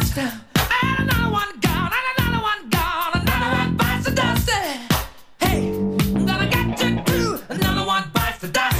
dust. And another one gone, and another one gone. Another one bites the dust. Hey, I'm gonna get you too. Another one bites the dust.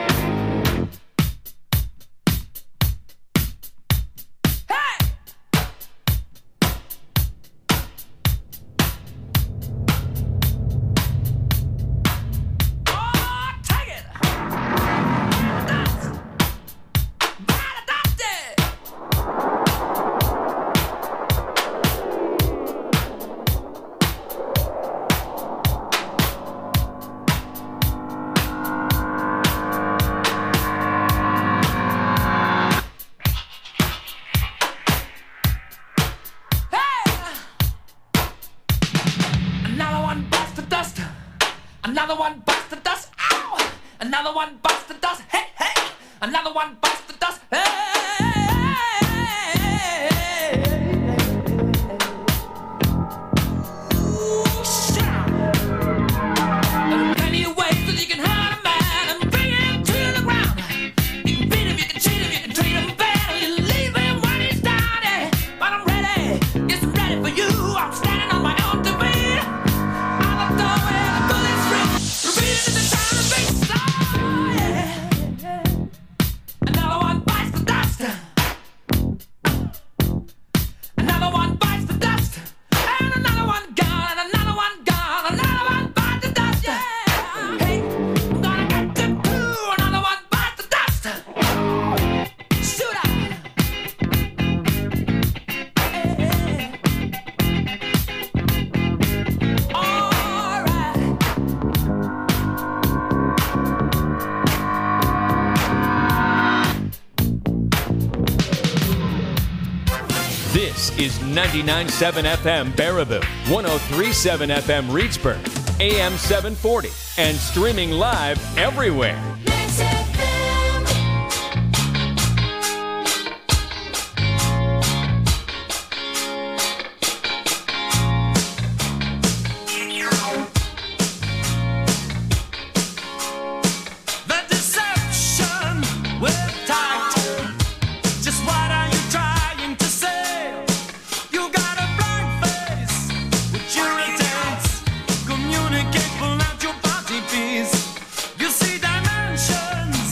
Another one bites the dust. Ow! Another one bites the dust. Hey, hey! Another one bites the dust. Hey! Ooh, shout! There are plenty of ways that you can hurt a man and bring him to the ground. You can beat him, you can cheat him, you can treat him bad, or you leave him when he's down. But I'm ready, yes, I'm ready for you. I'm standing on my own defeat. This is 99.7 FM Baraboo, 103.7 FM Reedsburg, AM 740, and streaming live everywhere. Communicate, pull out your party piece. You see dimensions.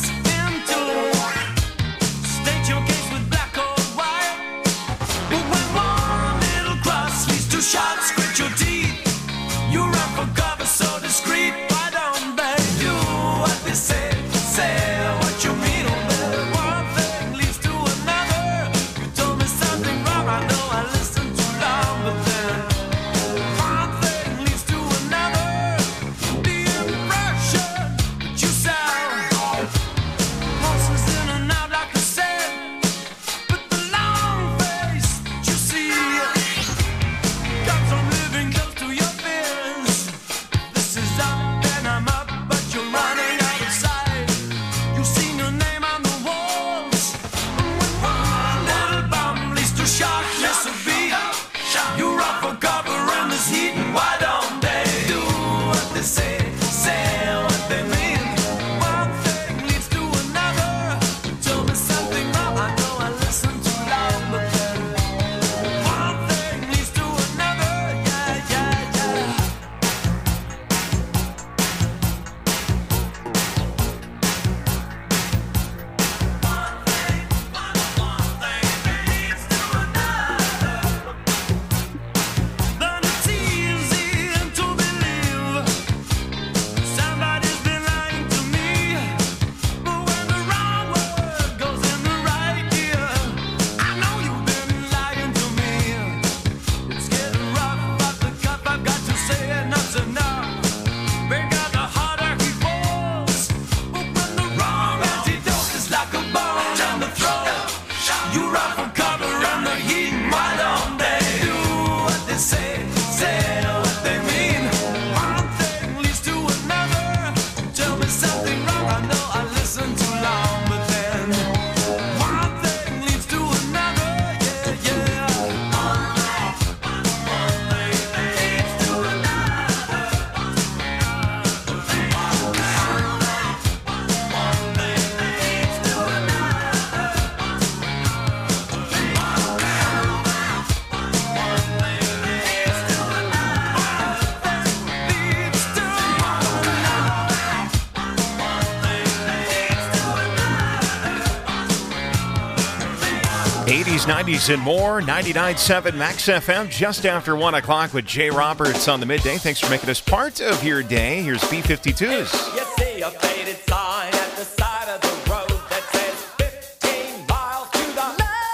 80s, 90s, and more. 99.7 Max FM just after 1 o'clock with Jay Roberts on the midday. Thanks for making us part of your day. Here's B-52s. You see a faded sign at the side of the road that says 15 miles to the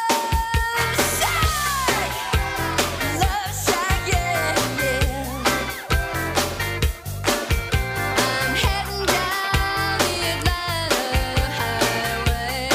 Love Shack, yeah, yeah. I'm heading down the Atlanta highway,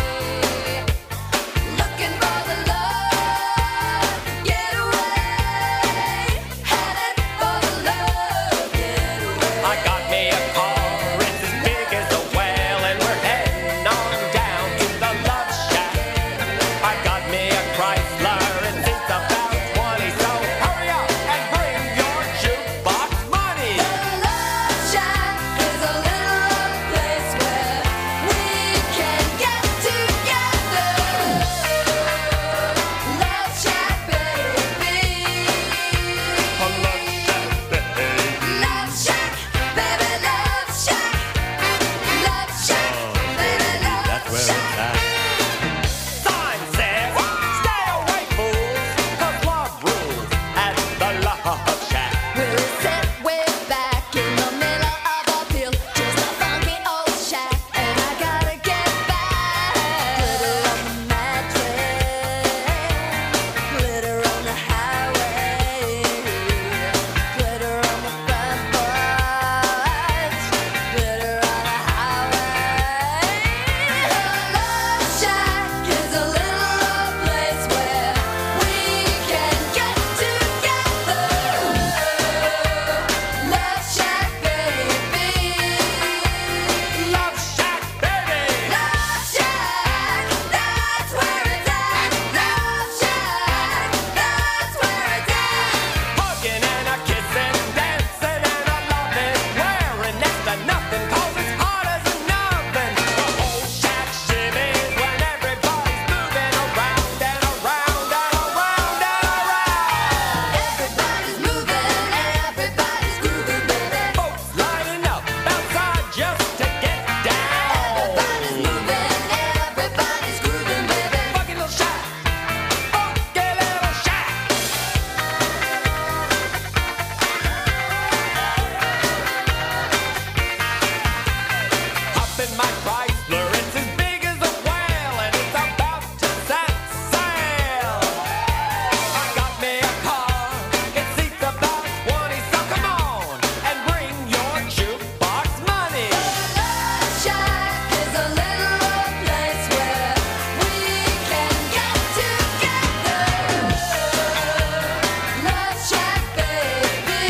looking for the love getaway, headed for the love getaway. I got me a car, it's as big as a well, and we're heading on down to the Love Shack. I got me a Chrysler, it seats about 20, so hurry up and bring your jukebox money. The Love Shack is a little old place where we can get together. Love Shack, baby. Love Shack, baby, Love Shack. Love Shack, baby, Love Shack. Sign says, stay away, fools, 'cause love rules at the Love Shack. We'll sit way back in the middle of a field, just a funky old shack, and I gotta get back. Glitter on the mattress, glitter on the highway, glitter on the front porch, glitter on the highway. The Love Shack is a little old place where we can get together. Love Shack, baby. Love Shack, baby. Love Shack, that's where it's at. Love Shack, that's where it's at. Hugging and a kissing, dancing and a loving, wearing next to nothing 'cause it's hard as a oven. The whole shack shimmies when everybody's moving around and around and around and around. Everybody's moving, everybody's grooving, baby. Folks lining up outside just to get down. Everybody's moving, everybody's grooving, baby. Funky little shack, funky little shack. Hop in my Chrysler, it's as big as a whale, and it's about to set sail. I got me a car, it seats about 20, so come on and bring your jukebox money. Love Shack is a little old place where we can get together. Love Shack, baby.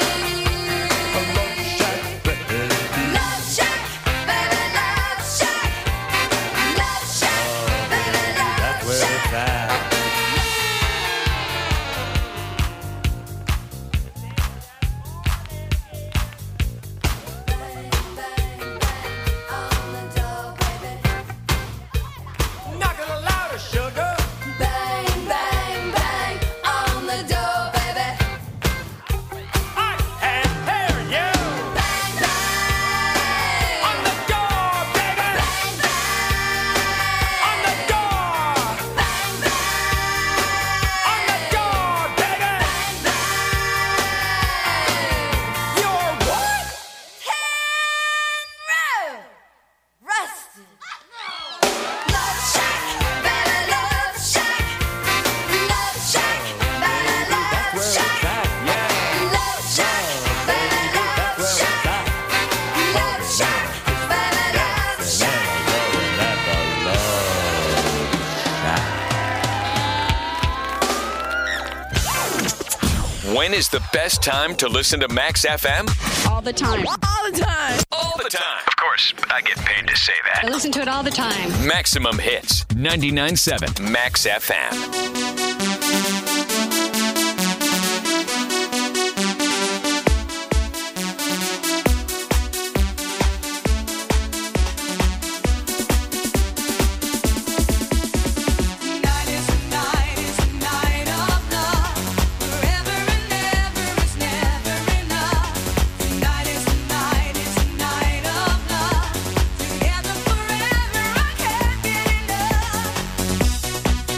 Love Shack, baby, Love Shack. Love Shack, baby, Love Shack. Bang, bang, bang on the door, baby. Knock it louder, sugar. Bang, bang, bang on the door, baby. I can hear you. Bang, bang On the door, baby. bang, bang On the door. bang, bang On the door, baby. You're what? Rusted. Love Shack, baby, Love Shack. Love Shack, baby, Love Shack. Love Shack, baby, Love Shack. Love Shack, baby, Love Shack. When is the best time to listen to Max FM? All the time. All the time. All the time. Of course, I get paid to say I that. listen to it all the time. Maximum hits. 99.7 Max FM. Tonight is the night of love. Forever and ever is never enough. Tonight is the night of love. Together forever, I can't get enough.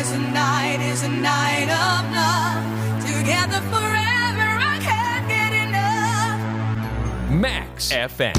is a night of love. Together forever, I can't get enough. Max FM.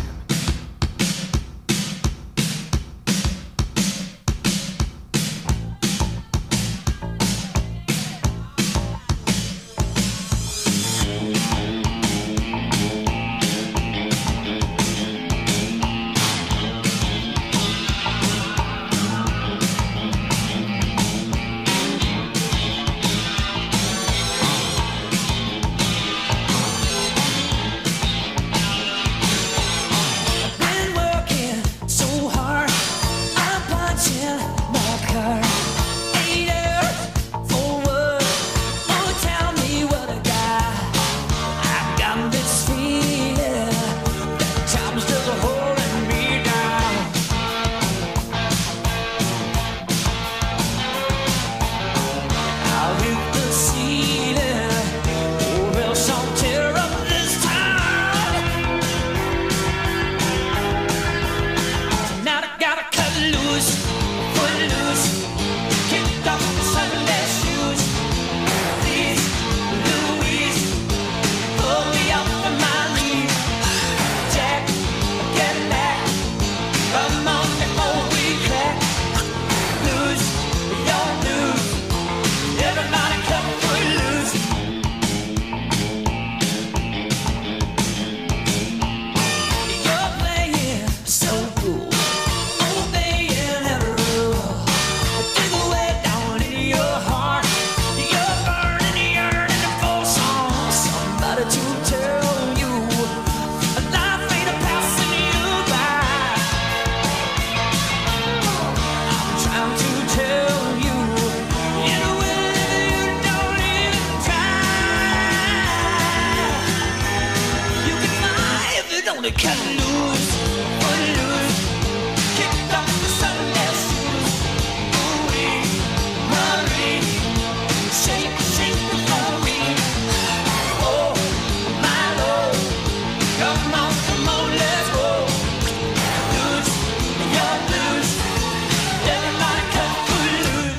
Been working so hard, I'm punching my car. 8 hours for work. Oh, tell me what I got. I got this feeling that time's just holding me down. I'll hit the ceiling, or else I'll tear up this town. Now I gotta cut loose, put loose, kick off the Sunday shoes. Please, Louise, pull me up on my knees. Jack, get back, come on before we crack. Lose, your lose, everybody cut foot loose. You're playing so cool, obeying every rule. Dig away down in your heart. You're burning, yearning for somebody to tell you life ain't a passing you by. I'm trying to tell you in a way that you don't even try. You can fly if you don't cut loose, put loose, kick off the Sunday shoes. Ooh-wee, Marie, shake, shake it for me. Oh, my Lord, come on, let's go. Loose, you're loose, everybody cut foot loose.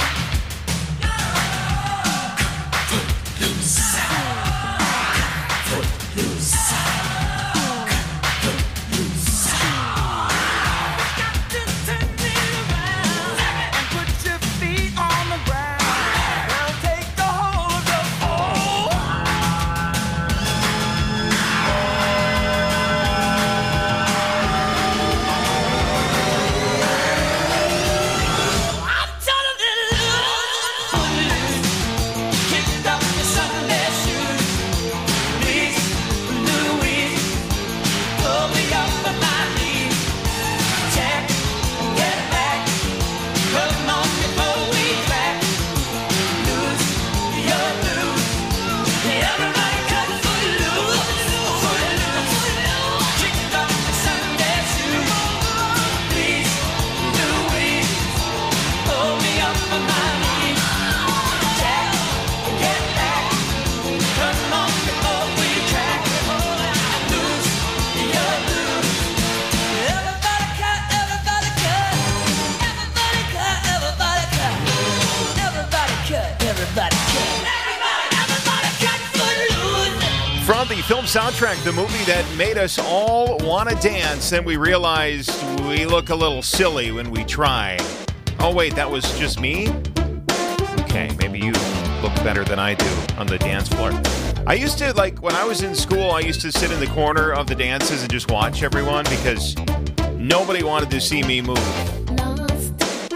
From the film soundtrack, the movie that made us all want to dance, and we realized we look a little silly when we try. Oh, wait, that was just me? Okay, maybe you look better than I do on the dance floor. I used to, when I was in school, I used to sit in the corner of the dances and just watch everyone because nobody wanted to see me move. Lost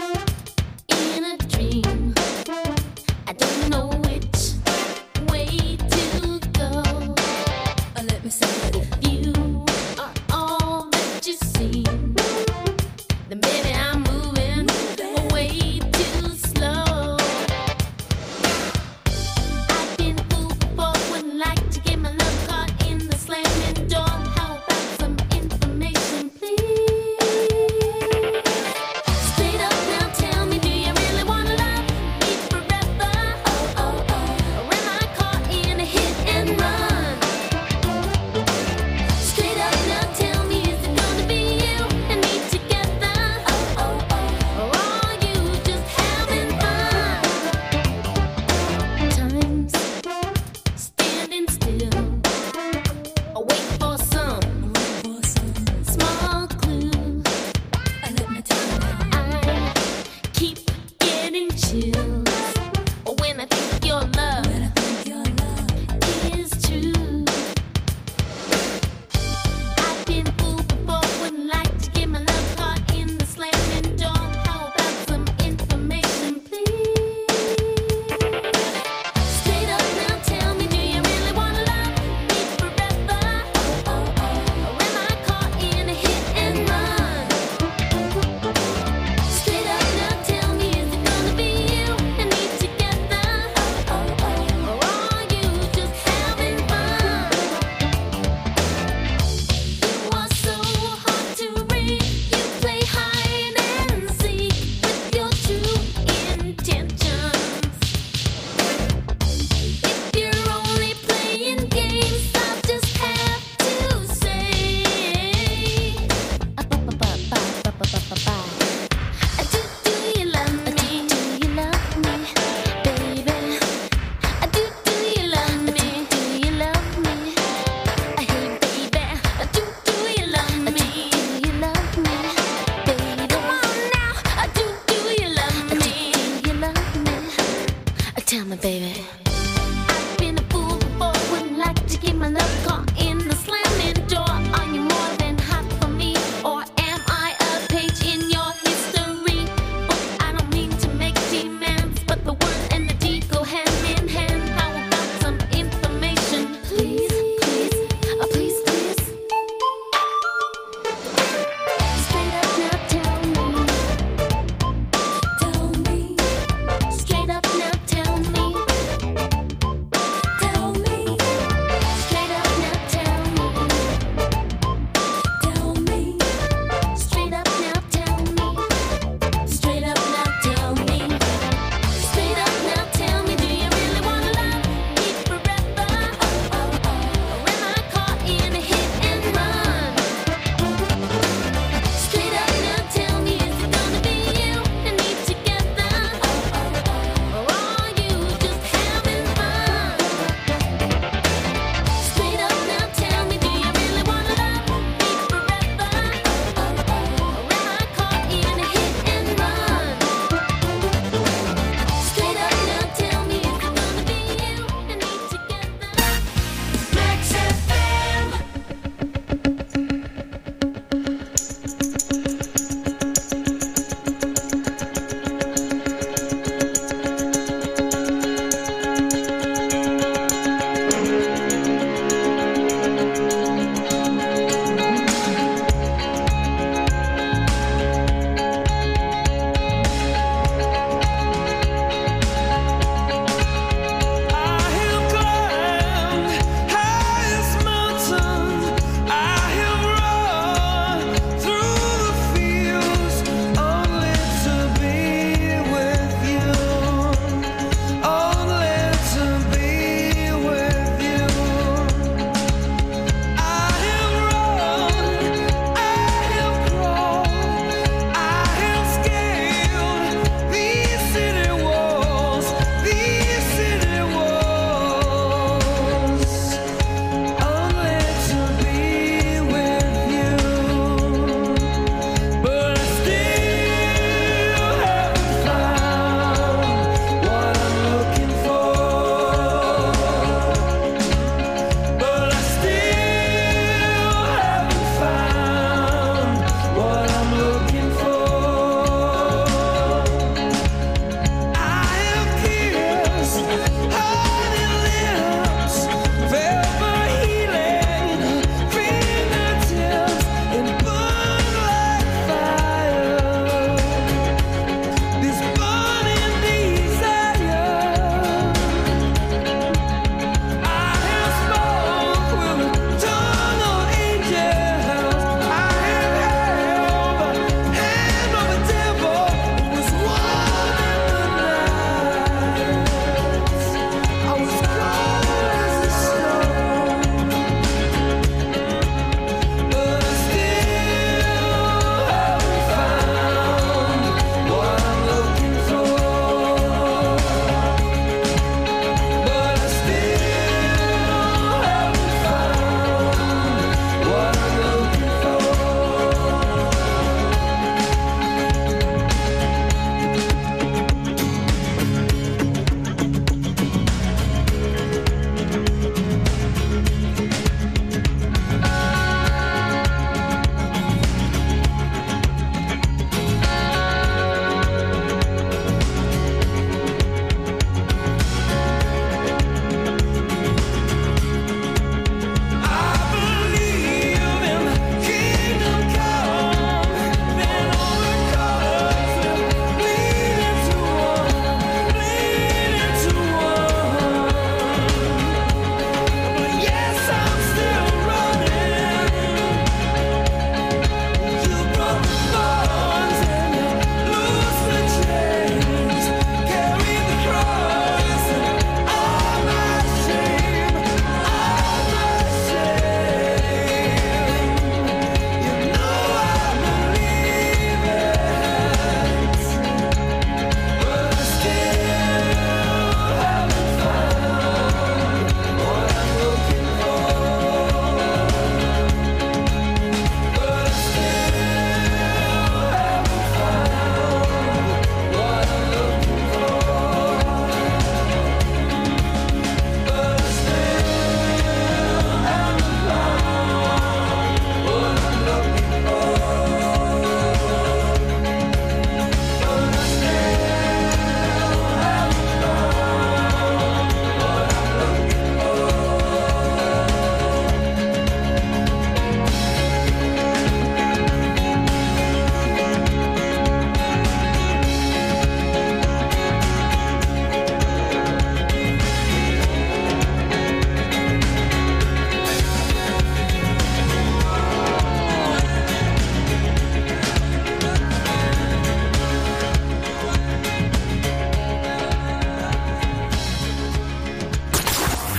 in a dream. I don't know which way to go. Let me say it. If you are all that you seem, then maybe I'm moving way too slow. I've been fooled before, wouldn't like to get my love caught in the slamming door. How about some information, please? chills when I think your love is true. I've been fooled before, wouldn't like to get my love caught in the slamming door. How about some information, please? Straight up now, tell me, do you really wanna love me forever? Or am I caught in a hit and run? Straight up now, tell me, is it gonna be you and me together? Or are you just having fun? You are so hard to read. You play hide and seek with your true intentions. If you're only playing games, I'll just have to say, do you love me? Do you love me, baby? Do you love me? Do you love me? Hey, baby, do you love me? Do you love me, baby? Come on now, do you love me? Do you love me? Tell me, baby. I've been a fool before, wouldn't like to get my love caught in the slamming door. Are you more than hot for me, or am I a page in your history book? I don't mean to make demands, but the word and the deed go hand in hand. How about some information, please, please, please, please? Straight up now, tell me. Straight up now, tell me.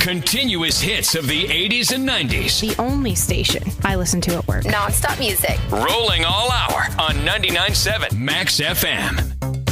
Continuous hits of the 80s and 90s. The only station I listen to at work. Non-stop music. Rolling all hour on 99.7 Max FM.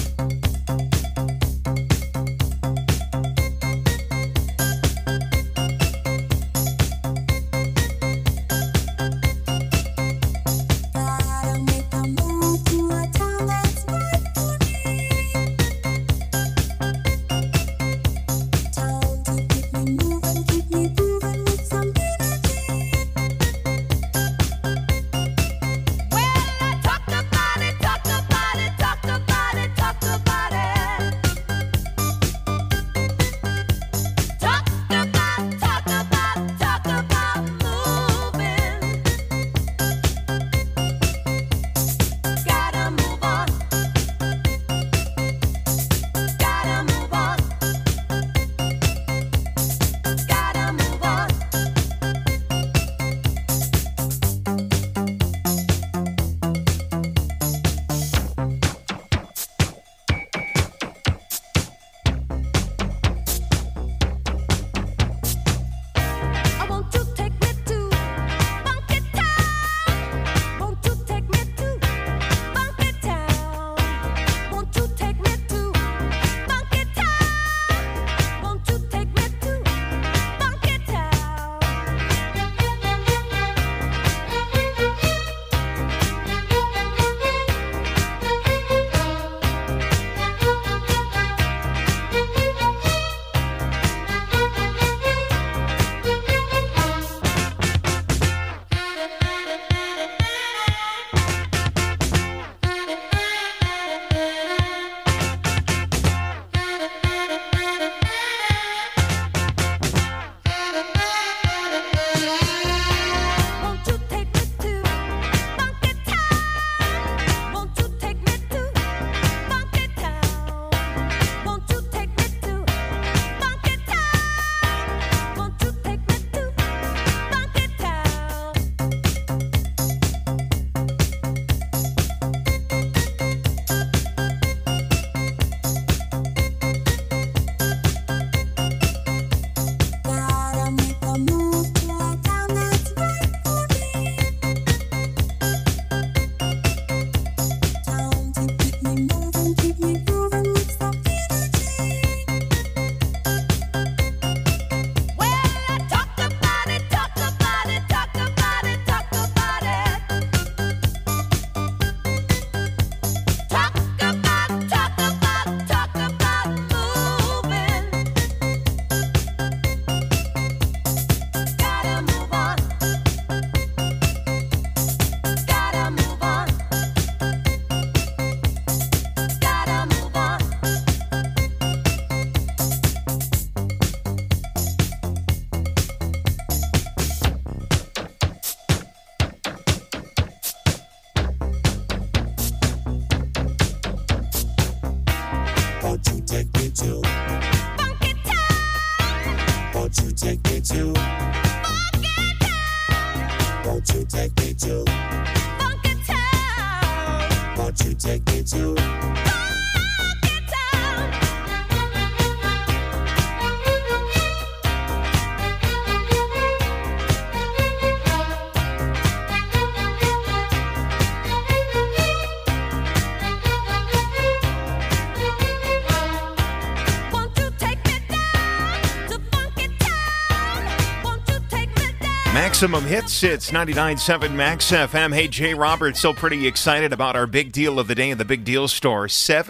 Maximum hits, it's 99.7 Max FM. Hey, Jay Roberts, so pretty excited about our big deal of the day at the Big Deal Store.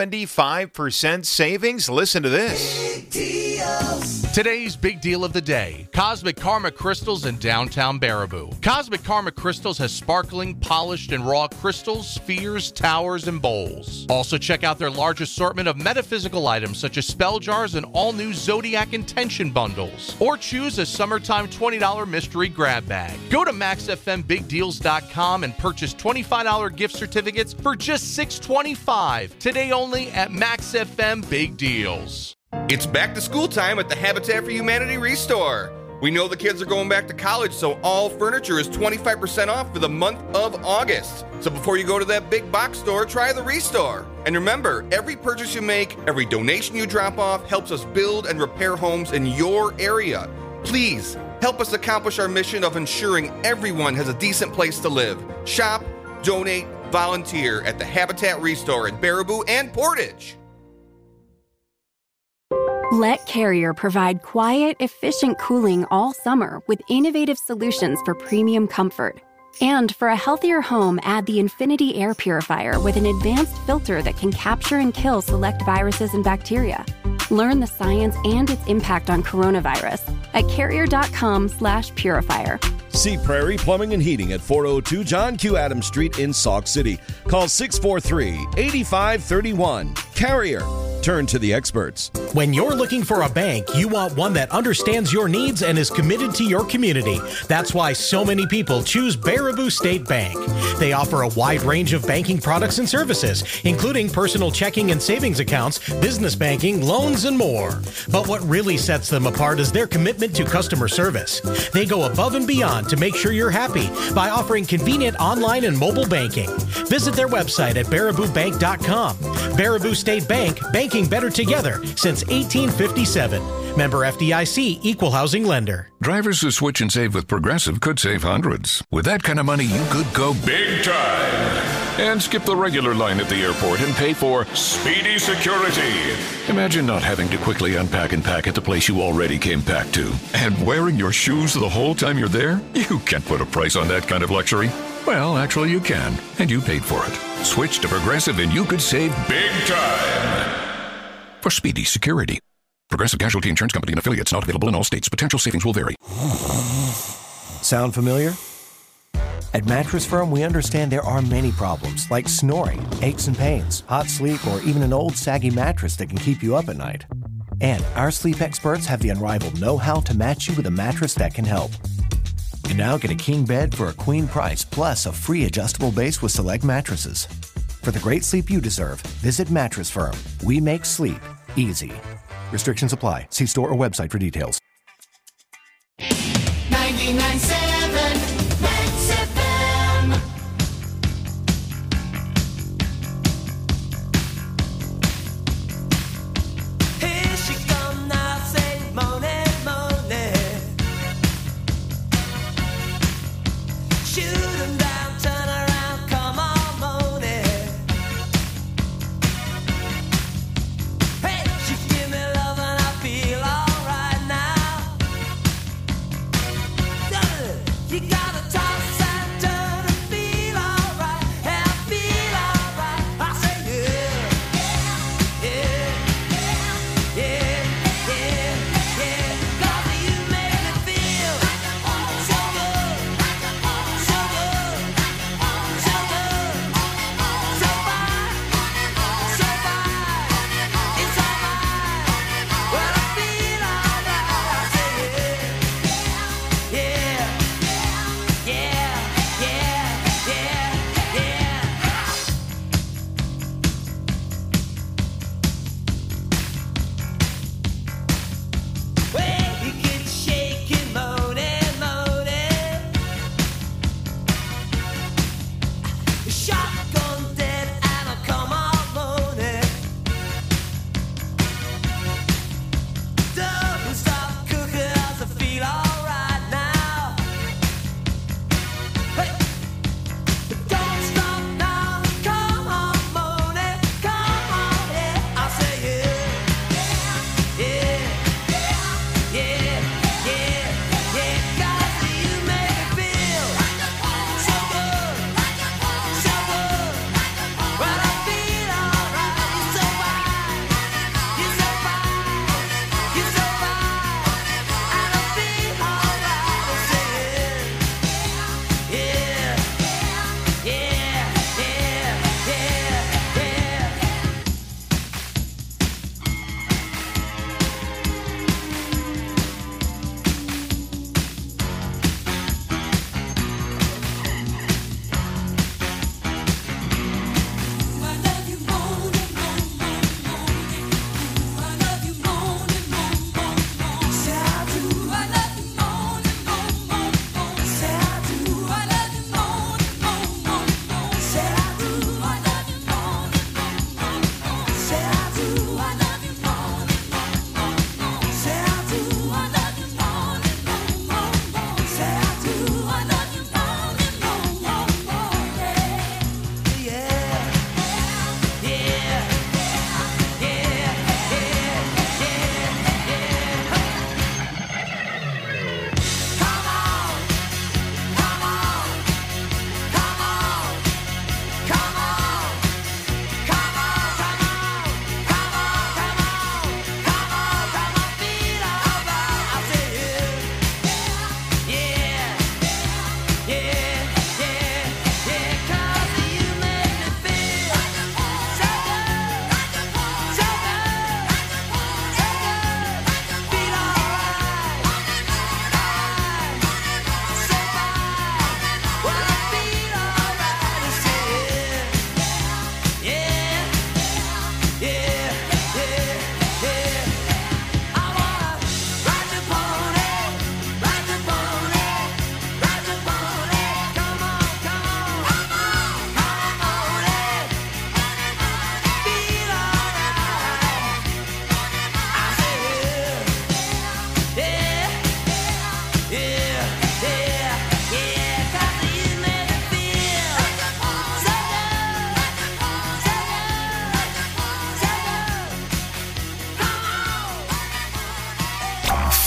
75% savings. Listen to this. Big deals. Today's big deal of the day, Cosmic Karma Crystals in downtown Baraboo. Cosmic Karma Crystals has sparkling, polished, and raw crystals, spheres, towers, and bowls. Also check out their large assortment of metaphysical items such as spell jars and all-new Zodiac Intention bundles. Or choose a summertime $20 mystery grab bag. Go to MaxFMBigDeals.com and purchase $25 gift certificates for just $6.25. Today only at Max FM Big Deals. It's back to school time at the Habitat for Humanity Restore. We know the kids are going back to college, so all furniture is 25% off for the month of August. So before you go to that big box store, try the Restore. And remember, every purchase you make, every donation you drop off helps us build and repair homes in your area. Please help us accomplish our mission of ensuring everyone has a decent place to live. Shop, donate, volunteer at the Habitat Restore in Baraboo and Portage. Let Carrier provide quiet, efficient cooling all summer with innovative solutions for premium comfort. And for a healthier home, add the Infinity Air Purifier with an advanced filter that can capture and kill select viruses and bacteria. Learn the science and its impact on coronavirus at carrier.com/purifier. See Prairie Plumbing and Heating at 402 John Q. Adams Street in Sauk City. Call 643-8531. Carrier. Turn to the experts. When you're looking for a bank, you want one that understands your needs and is committed to your community. That's why so many people choose Baraboo State Bank. They offer a wide range of banking products and services, including personal checking and savings accounts, business banking, loans, and more. But what really sets them apart is their commitment to customer service. They go above and beyond to make sure you're happy by offering convenient online and mobile banking. Visit their website at baraboobank.com. Baraboo State Bank, banking better together since 1857. Member FDIC, Equal Housing Lender. Drivers who switch and save with Progressive could save hundreds. With that kind of money, you could go big time and skip the regular line at the airport and pay for Speedy Security. Imagine not having to quickly unpack and pack at the place you already came packed to. And wearing your shoes the whole time you're there? You can't put a price on that kind of luxury. Well, actually you can, and you paid for it. Switch to Progressive and you could save big time for Speedy Security. Progressive Casualty Insurance Company and affiliates, not available in all states. Potential savings will vary. Sound familiar? At Mattress Firm, we understand there are many problems like snoring, aches and pains, hot sleep, or even an old saggy mattress that can keep you up at night. And our sleep experts have the unrivaled know-how to match you with a mattress that can help. And now get a king bed for a queen price, plus a free adjustable base with select mattresses. For the great sleep you deserve, visit Mattress Firm. We make sleep easy. Restrictions apply. See store or website for details. 99.7 Max FM. Here she come now, say money, money. Shoot 'em down, turn around, come on, money. Hey, she give me love and I feel alright now.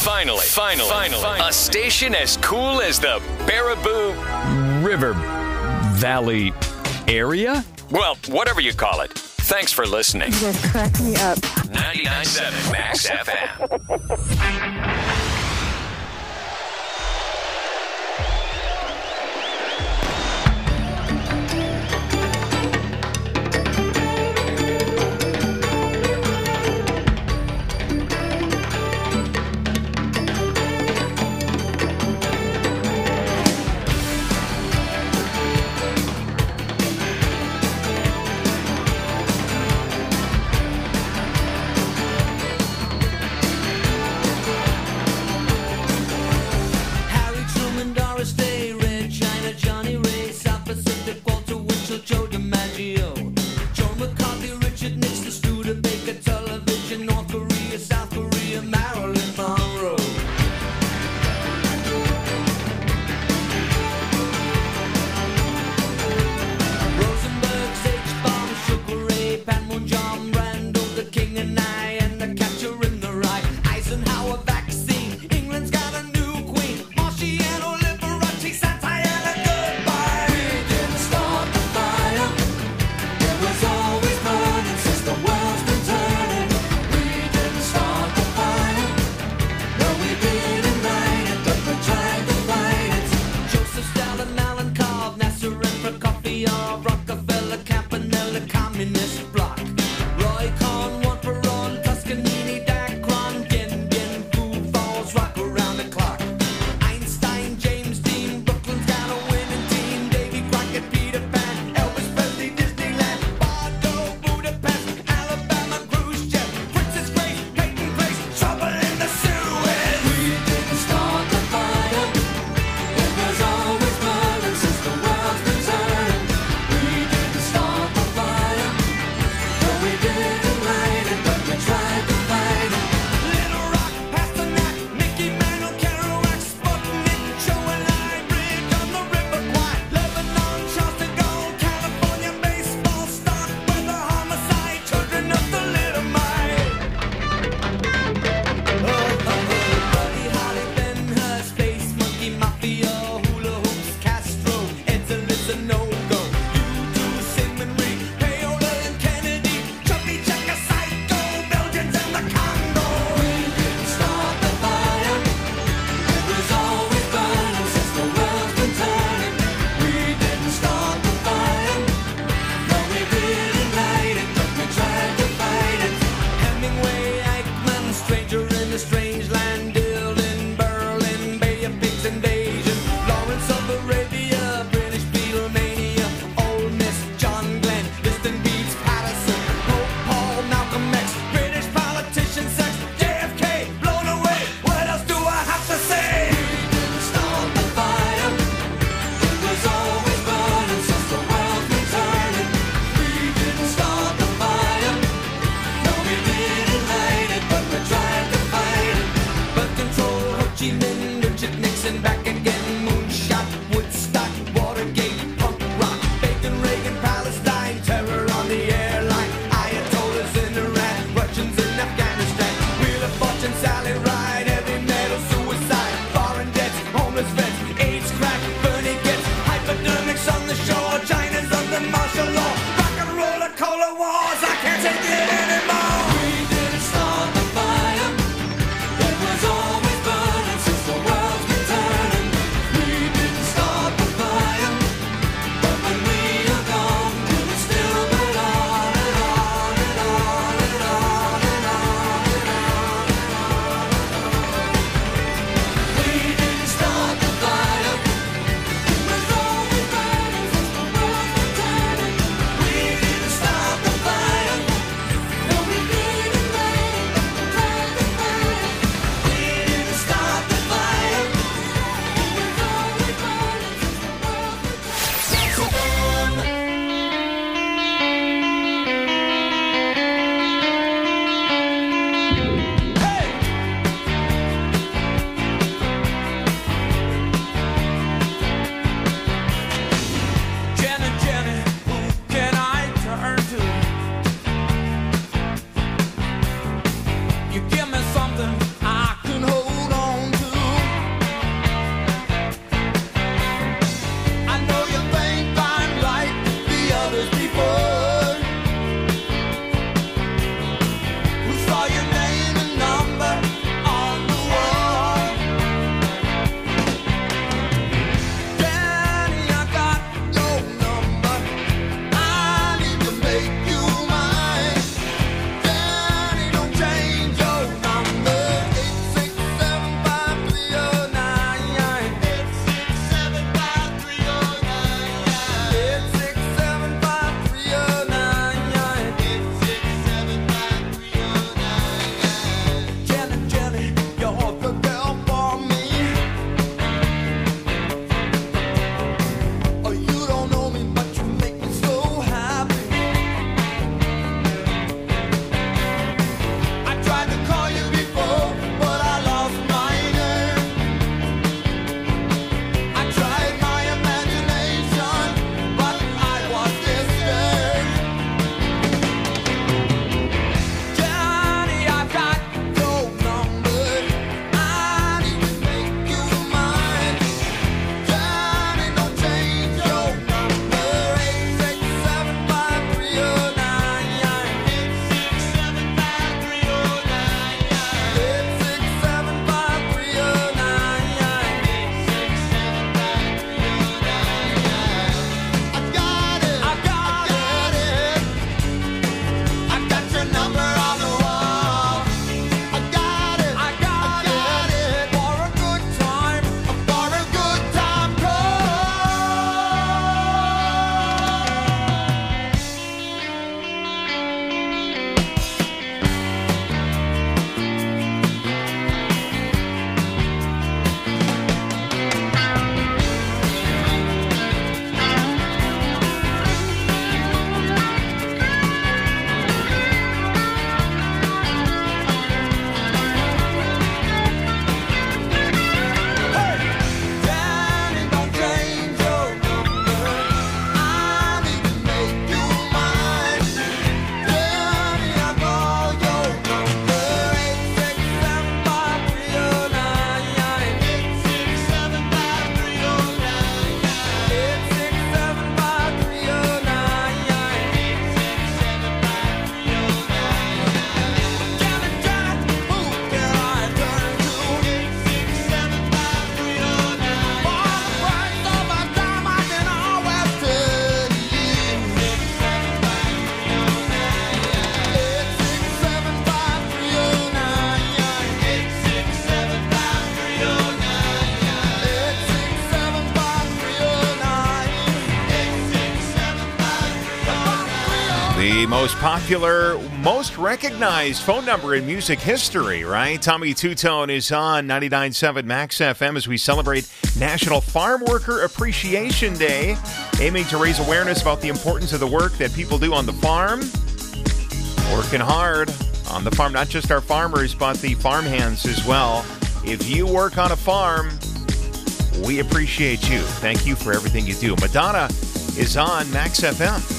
Finally, a station as cool as the Baraboo River Valley area? Well, whatever you call it. Thanks for listening. You guys crack me up. 99.7 Max FM. most popular, most recognized phone number in music history, right? Tommy Tutone is on 99.7 Max FM as we celebrate National Farm Worker Appreciation Day, aiming to raise awareness about the importance of the work that people do on the farm. Working hard on the farm, not just our farmers, but the farmhands as well. If you work on a farm, we appreciate you. Thank you for everything you do. Madonna is on Max FM.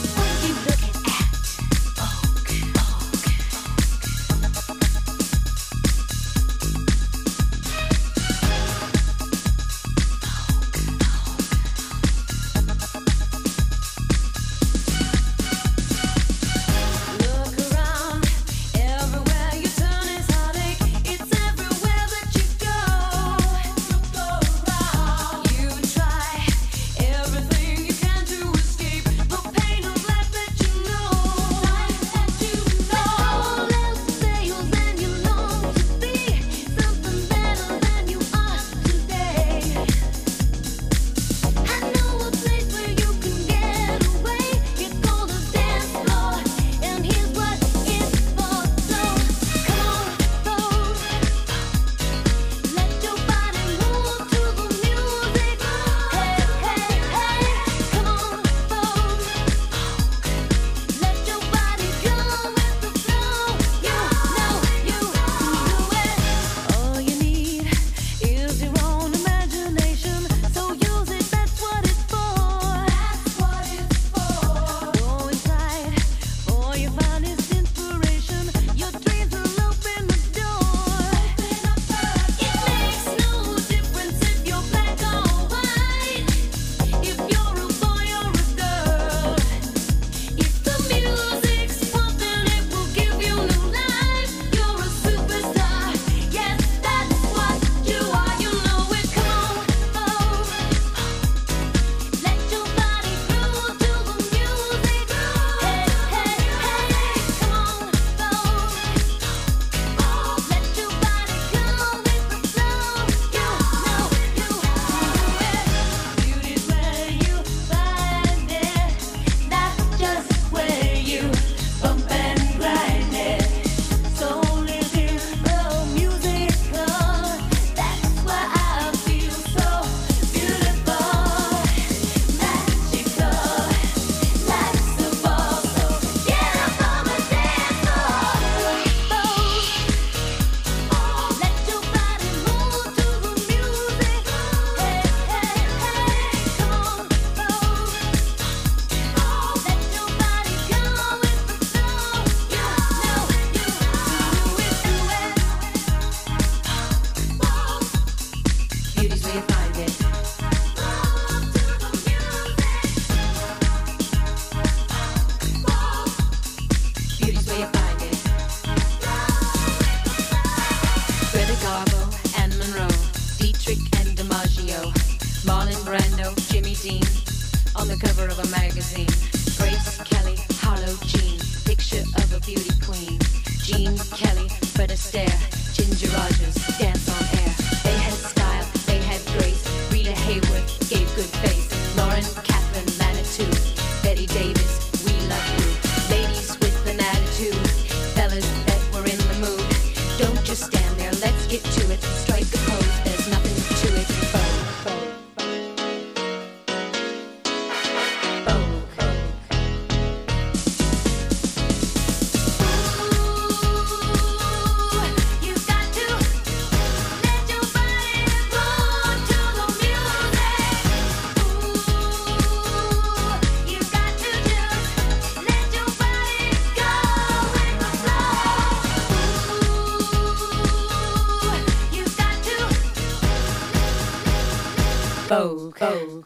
Vogue.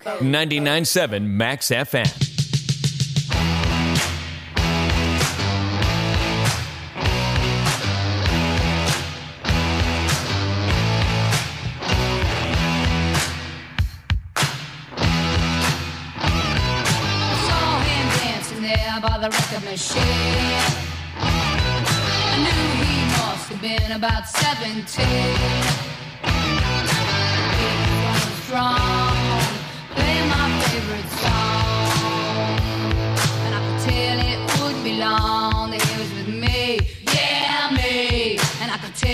99.7 Max FM. By the record machine, I knew he must have been about 17. He was strong, playing my favorite song, and I could tell it would be long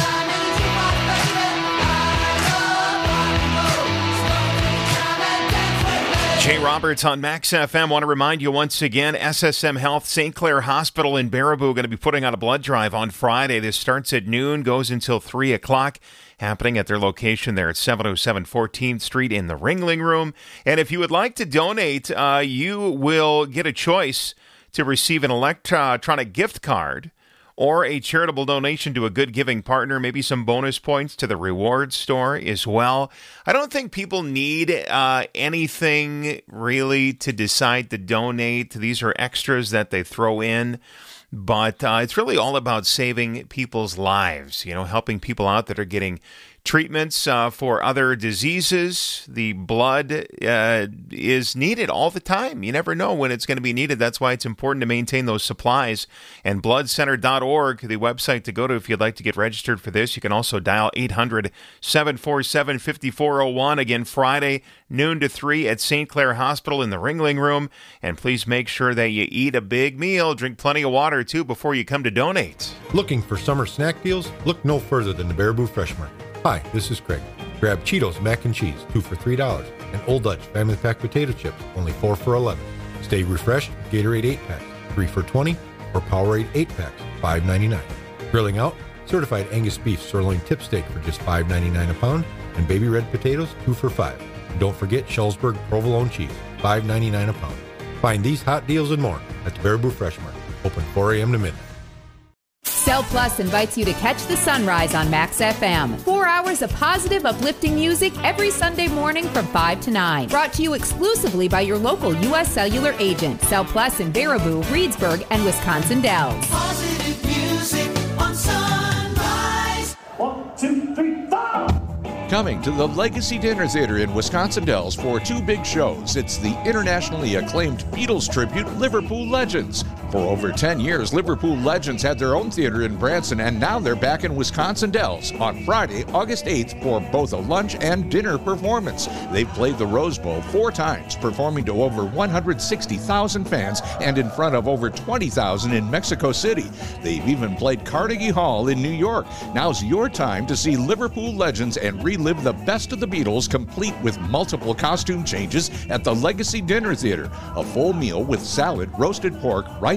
time in the jukebox, baby. Jay Roberts on Max FM. Want to remind you once again, SSM Health St. Clair Hospital in Baraboo going to be putting on a blood drive on Friday. This starts at noon, goes until 3 o'clock, happening at their location there at 707 14th Street in the Ringling Room. And if you would like to donate, you will get a choice to receive an electronic gift card or a charitable donation to a good giving partner, maybe some bonus points to the reward store as well. I don't think people need anything really to decide to donate. These are extras that they throw in. But it's really all about saving people's lives, helping people out that are getting treatments for other diseases. The blood is needed all the time. You never know when it's going to be needed. That's why it's important to maintain those supplies. And bloodcenter.org, the website to go to if you'd like to get registered for this. You can also dial 800-747-5401. Again, Friday, noon to 3 at St. Clair Hospital in the Ringling Room. And please make sure that you eat a big meal, drink plenty of water, too, before you come to donate. Looking for summer snack deals? Look no further than the Baraboo Fresh Market. Hi, this is Craig. Grab Cheetos Mac and Cheese, 2 for $3, and Old Dutch Family Pack Potato Chips, only 4 for $11. Stay refreshed, Gatorade 8-packs, 3 for $20, or Powerade 8-packs, $5.99. Grilling out, certified Angus beef sirloin tip steak for just $5.99 a pound, and baby red potatoes, 2 for $5. And don't forget Schellsberg provolone cheese, $5.99 a pound. Find these hot deals and more at the Baraboo Fresh Market, open 4 a.m. to midnight. Cell Plus invites you to catch the sunrise on Max FM. 4 hours of positive, uplifting music every Sunday morning from 5 to 9. Brought to you exclusively by your local U.S. Cellular agent. Cell Plus in Baraboo, Reedsburg, and Wisconsin Dells. Positive music on Sunrise. 1, 2, 3, 4. Coming to the Legacy Dinner Theater in Wisconsin Dells for 2 big shows. It's the internationally acclaimed Beatles tribute, Liverpool Legends. For over 10 years, Liverpool Legends had their own theater in Branson, and now they're back in Wisconsin Dells on Friday, August 8th for both a lunch and dinner performance. They've played the Rose Bowl 4 times, performing to over 160,000 fans and in front of over 20,000 in Mexico City. They've even played Carnegie Hall in New York. Now's your time to see Liverpool Legends and relive the best of the Beatles, complete with multiple costume changes at the Legacy Dinner Theater. A full meal with salad, roasted pork, rice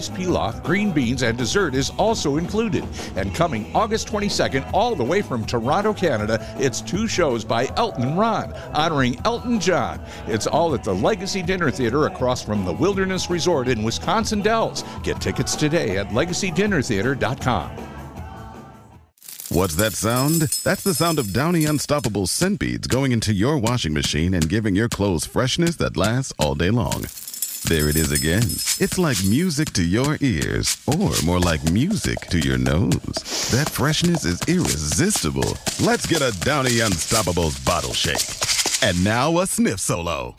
rice pilaf, green beans, and dessert is also included. And coming August 22nd, all the way from Toronto, Canada, it's 2 shows by Elton and Ron, honoring Elton John. It's all at the Legacy Dinner Theater across from the Wilderness Resort in Wisconsin Dells. Get tickets today at legacydinnertheater.com. What's that sound? That's the sound of Downy Unstoppable scent beads going into your washing machine and giving your clothes freshness that lasts all day long. There it is again. It's like music to your ears, or more like music to your nose. That freshness is irresistible. Let's get a Downy Unstoppables bottle shake. And now a sniff solo.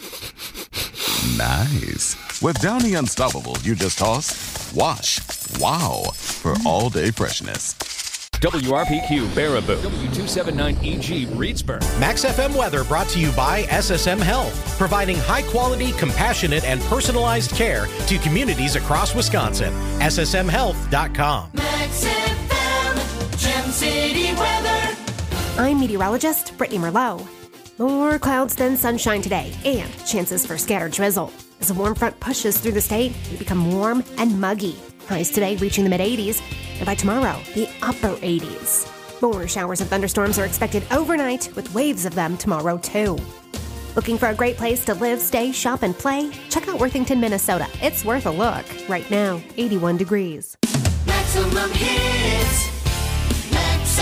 Nice. With Downy Unstoppables, you just toss, wash, wow, for all-day freshness. WRPQ Baraboo, W279EG Reedsburg. Max FM weather brought to you by SSM Health, providing high-quality, compassionate, and personalized care to communities across Wisconsin. SSMHealth.com. Max FM, Gem City weather. I'm meteorologist Brittany Merlot. More clouds than sunshine today, and chances for scattered drizzle. As a warm front pushes through the state, we become warm and muggy. Highs today reaching the mid-80s, and by tomorrow, the upper 80s. More showers and thunderstorms are expected overnight, with waves of them tomorrow, too. Looking for a great place to live, stay, shop, and play? Check out Worthington, Minnesota. It's worth a look. Right now, 81 degrees. Maximum hits. Max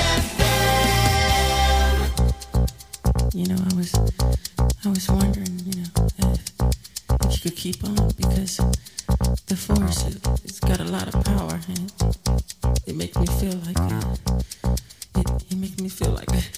FM. You know, I was wondering, if you could keep on, because the force, it's got a lot of power, and it makes me feel like it makes me feel like